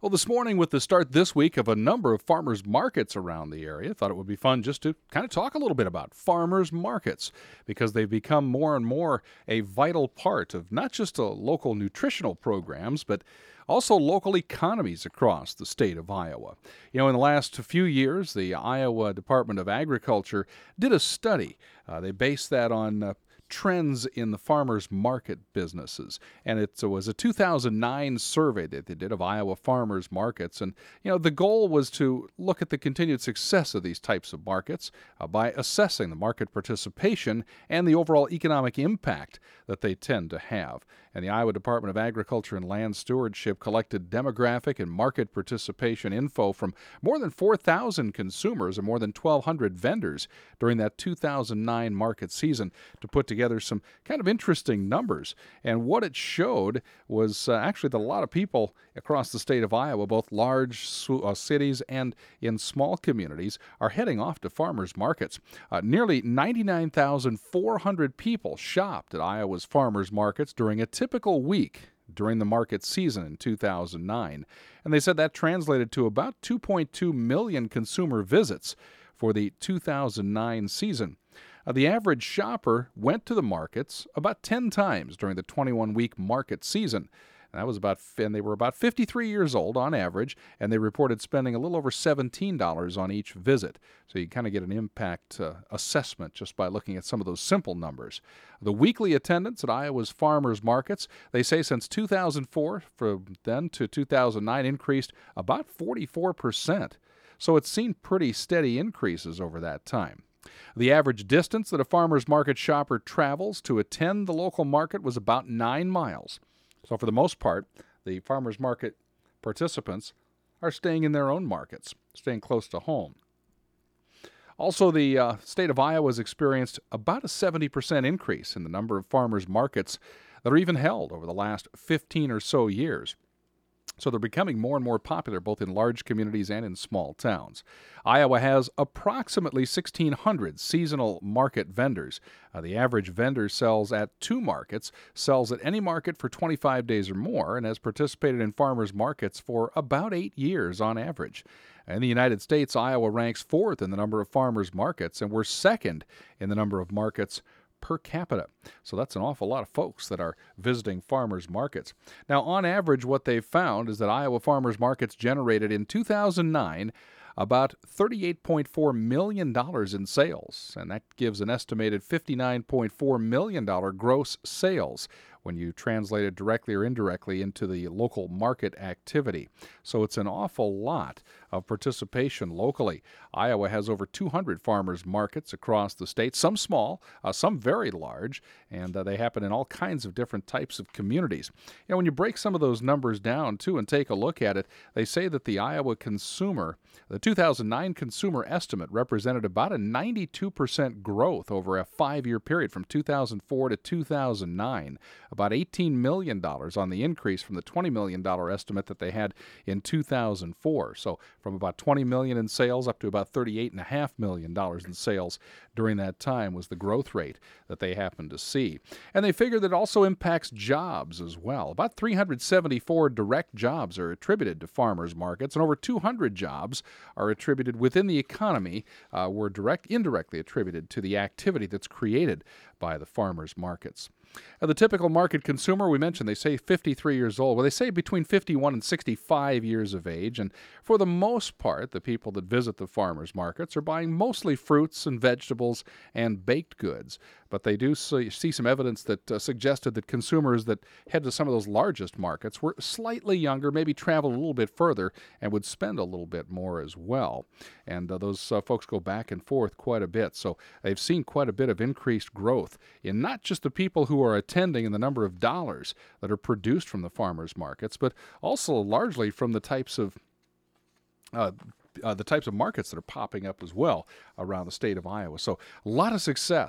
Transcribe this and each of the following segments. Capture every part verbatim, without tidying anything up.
Well, this morning, with the start this week of a number of farmers markets around the area, thought it would be fun just to kind of talk a little bit about farmers markets because they've become more and more a vital part of not just uh, local nutritional programs, but also local economies across the state of Iowa. You know, in the last few years, the Iowa Department of Agriculture did a study. Uh, they based that on uh, trends in the farmers market businesses. And it was a two thousand nine survey that they did of Iowa farmers markets. And, you know, the goal was to look at the continued success of these types of markets uh, by assessing the market participation and the overall economic impact that they tend to have. And the Iowa Department of Agriculture and Land Stewardship collected demographic and market participation info from more than four thousand consumers and more than twelve hundred vendors during that two thousand nine market season to put together some kind of interesting numbers. And what it showed was uh, actually that a lot of people across the state of Iowa, both large uh, cities and in small communities, are heading off to farmers markets. Uh, nearly ninety-nine thousand four hundred people shopped at Iowa's farmers markets during a typical week during the market season in two thousand nine. And they said that translated to about two point two million consumer visits for the two thousand nine season. Uh, the average shopper went to the markets about ten times during the twenty-one week market season. And that was about, and they were about fifty-three years old on average, and they reported spending a little over seventeen dollars on each visit. So you kind of get an impact uh, assessment just by looking at some of those simple numbers. The weekly attendance at Iowa's farmers markets, they say since two thousand four, from then to two thousand nine, increased about forty-four percent. So it's seen pretty steady increases over that time. The average distance that a farmer's market shopper travels to attend the local market was about nine miles. So for the most part, the farmers market participants are staying in their own markets, staying close to home. Also, the uh, state of Iowa has experienced about a seventy percent increase in the number of farmers markets that are even held over the last fifteen or so years. So they're becoming more and more popular both in large communities and in small towns. Iowa has approximately sixteen hundred seasonal market vendors. Uh, the average vendor sells at two markets, sells at any market for twenty-five days or more, and has participated in farmers markets for about eight years on average. In the United States, Iowa ranks fourth in the number of farmers markets, and we're second in the number of markets per capita. So that's an awful lot of folks that are visiting farmers markets. Now, on average, what they've found is that Iowa farmers markets generated in two thousand nine about thirty-eight point four million dollars in sales, and that gives an estimated fifty-nine point four million dollars gross sales when you translate it directly or indirectly into the local market activity. So it's an awful lot of participation locally. Iowa has over two hundred farmers markets across the state, some small, uh, some very large, and uh, they happen in all kinds of different types of communities. You know, when you break some of those numbers down, too, and take a look at it, they say that the Iowa consumer, the two thousand nine consumer estimate represented about a ninety-two percent growth over a five-year period from two thousand four to two thousand nine. About eighteen million dollars on the increase from the twenty million dollars estimate that they had in two thousand four. So from about twenty million dollars in sales up to about thirty-eight point five million dollars in sales during that time was the growth rate that they happened to see. And they figure that it also impacts jobs as well. About three hundred seventy-four direct jobs are attributed to farmers markets, and over two hundred jobs are attributed within the economy, uh, were direct, indirectly attributed to the activity that's created by the farmers markets. Now, the typical market consumer, we mentioned, they say fifty-three years old. Well, they say between fifty-one and sixty-five years of age. And for the most part, the people that visit the farmers markets are buying mostly fruits and vegetables and baked goods. But they do see, see some evidence that uh, suggested that consumers that head to some of those largest markets were slightly younger, maybe traveled a little bit further, and would spend a little bit more as well. And uh, those uh, folks go back and forth quite a bit. So they've seen quite a bit of increased growth in not just the people who are attending and the number of dollars that are produced from the farmers markets, but also largely from the types of uh, uh, the types of markets that are popping up as well around the state of Iowa. So a lot of success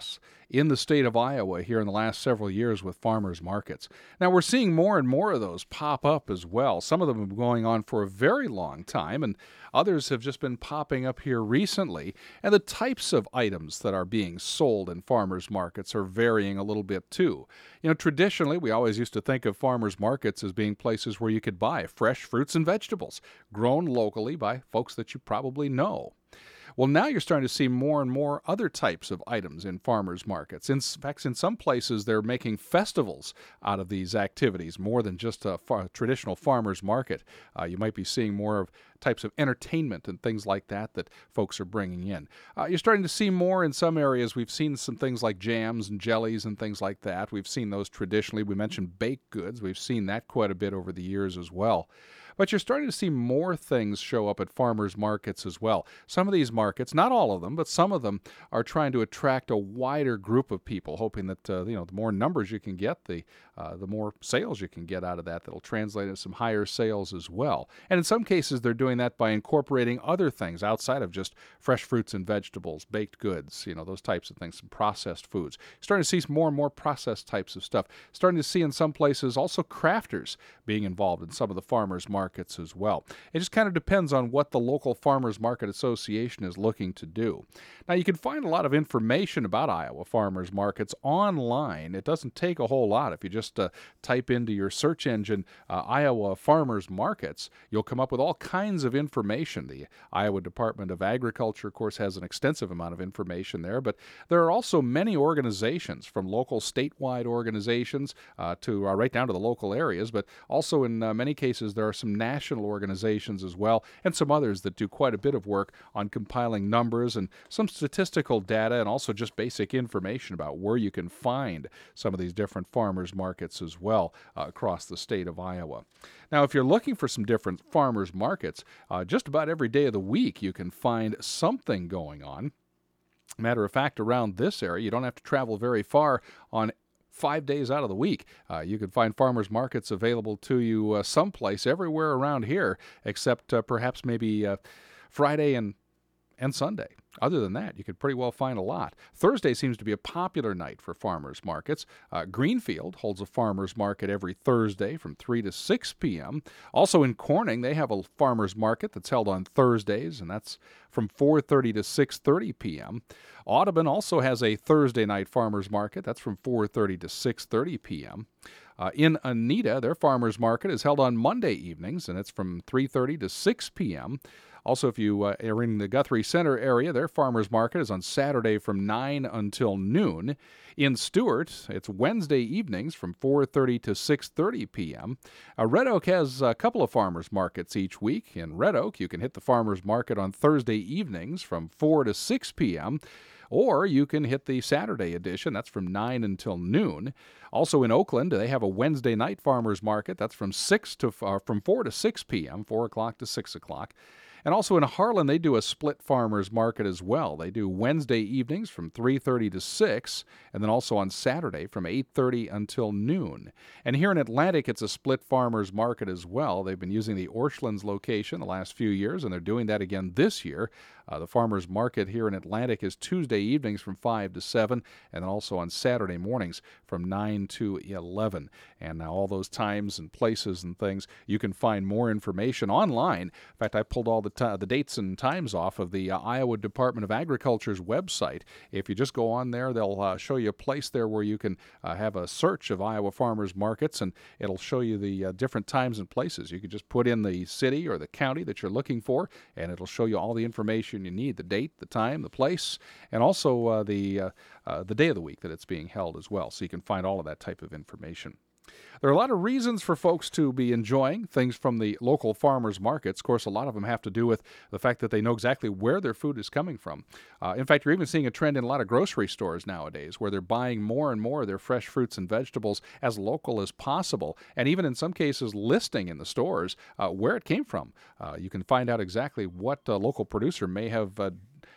in the state of Iowa here in the last several years with farmers markets. Now, we're seeing more and more of those pop up as well. Some of them have been going on for a very long time, and others have just been popping up here recently. And the types of items that are being sold in farmers markets are varying a little bit too. You know, traditionally, we always used to think of farmers markets as being places where you could buy fresh fruits and vegetables grown locally by folks that you probably know. Well, now you're starting to see more and more other types of items in farmers markets. In fact, in some places, they're making festivals out of these activities more than just a far, traditional farmers market. Uh, you might be seeing more of types of entertainment and things like that that folks are bringing in. Uh, you're starting to see more in some areas. We've seen some things like jams and jellies and things like that. We've seen those traditionally. We mentioned baked goods. We've seen that quite a bit over the years as well. But you're starting to see more things show up at farmers markets as well. Some of these markets, not all of them, but some of them are trying to attract a wider group of people, hoping that uh, you know the more numbers you can get, the uh, the more sales you can get out of that. That'll translate into some higher sales as well. And in some cases, they're doing that by incorporating other things outside of just fresh fruits and vegetables, baked goods, you know, those types of things, some processed foods. Starting to see more and more processed types of stuff. Starting to see in some places also crafters being involved in some of the farmers markets. markets as well. It just kind of depends on what the local Farmers Market Association is looking to do. Now, you can find a lot of information about Iowa farmers markets online. It doesn't take a whole lot. If you just uh, type into your search engine uh, Iowa farmers markets, you'll come up with all kinds of information. The Iowa Department of Agriculture, of course, has an extensive amount of information there, but there are also many organizations, from local statewide organizations uh, to uh, right down to the local areas, but also in uh, many cases there are some national organizations as well, and some others that do quite a bit of work on compiling numbers and some statistical data, and also just basic information about where you can find some of these different farmers markets as well uh, across the state of Iowa. Now, if you're looking for some different farmers markets, uh, just about every day of the week you can find something going on. Matter of fact, around this area, you don't have to travel very far on five days out of the week. Uh, you can find farmers markets available to you uh, someplace, everywhere around here, except uh, perhaps maybe uh, Friday and, and Sunday. Other than that, you could pretty well find a lot. Thursday seems to be a popular night for farmers markets. Uh, Greenfield holds a farmers market every Thursday from three to six p.m. Also in Corning, they have a farmers market that's held on Thursdays, and that's from four thirty to six thirty p.m. Audubon also has a Thursday night farmers market. That's from four thirty to six thirty p.m. Uh, in Anita, their farmers market is held on Monday evenings, and it's from three thirty to six p.m. Also, if you uh, are in the Guthrie Center area, their farmers market is on Saturday from nine until noon. In Stewart, it's Wednesday evenings from four thirty to six thirty p.m. Uh, Red Oak has a couple of farmers markets each week. In Red Oak, you can hit the farmers market on Thursday evenings from four to six p.m., or you can hit the Saturday edition. That's from nine until noon. Also in Oakland, they have a Wednesday night farmers market. That's from six to uh, from four to six p.m., four o'clock to six o'clock. And also in Harlan, they do a split farmers market as well. They do Wednesday evenings from three thirty to six, and then also on Saturday from eight thirty until noon. And here in Atlantic, it's a split farmers market as well. They've been using the Orchlands location the last few years, and they're doing that again this year. Uh, the farmers market here in Atlantic is Tuesday evenings from five to seven, and then also on Saturday mornings from nine to eleven. And now all those times and places and things, you can find more information online. In fact, I pulled all the t- the dates and times off of the uh, Iowa Department of Agriculture's website. If you just go on there, they'll uh, show you a place there where you can uh, have a search of Iowa farmers markets, and it'll show you the uh, different times and places. You can just put in the city or the county that you're looking for, and it'll show you all the information you need, the date, the time, the place, and also uh, the uh, uh, the day of the week that it's being held as well. So you can find all of that type of information. There are a lot of reasons for folks to be enjoying things from the local farmers markets. Of course, a lot of them have to do with the fact that they know exactly where their food is coming from. Uh, in fact, you're even seeing a trend in a lot of grocery stores nowadays where they're buying more and more of their fresh fruits and vegetables as local as possible, and even in some cases listing in the stores uh, where it came from. Uh, you can find out exactly what a local producer may have uh,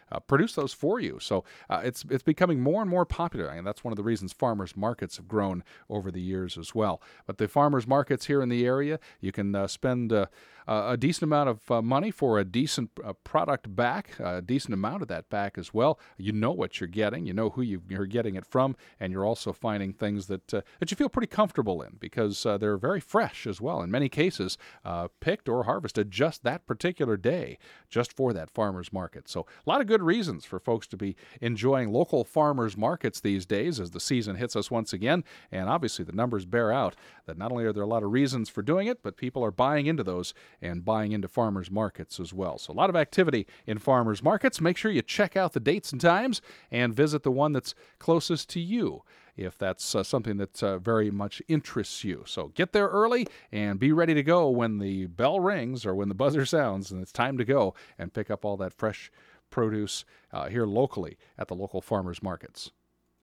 uh, produce those for you. So uh, it's it's becoming more and more popular, and that's one of the reasons farmers markets have grown over the years as well. But the farmers markets here in the area, you can uh, spend uh, a decent amount of uh, money for a decent uh, product back, a decent amount of that back as well. You know what you're getting, you know who you, you're getting it from, and you're also finding things that uh, that you feel pretty comfortable in because uh, they're very fresh as well. In many cases, uh, picked or harvested just that particular day, just for that farmer's market. So a lot of good reasons for folks to be enjoying local farmers markets these days as the season hits us once again. And obviously the numbers bear out that not only are there a lot of reasons for doing it, but people are buying into those and buying into farmers markets as well. So a lot of activity in farmers markets. Make sure you check out the dates and times and visit the one that's closest to you if that's uh, something that uh, very much interests you. So get there early and be ready to go when the bell rings or when the buzzer sounds and it's time to go and pick up all that fresh produce uh, here locally at the local farmers markets.